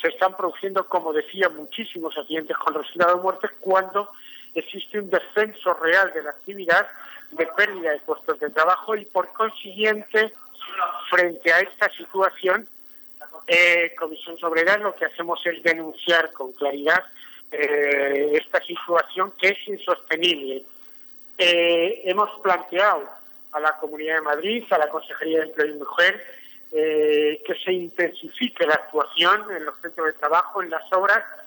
se están produciendo, como decía, muchísimos accidentes con resultado de muerte cuando existe un descenso real de la actividad, de pérdida de puestos de trabajo y, por consiguiente, frente a esta situación, Comisiones Obreras lo que hacemos es denunciar con claridad esta situación que es insostenible. Hemos planteado a la Comunidad de Madrid, a la Consejería de Empleo y Mujer, que se intensifique la actuación en los centros de trabajo, en las obras,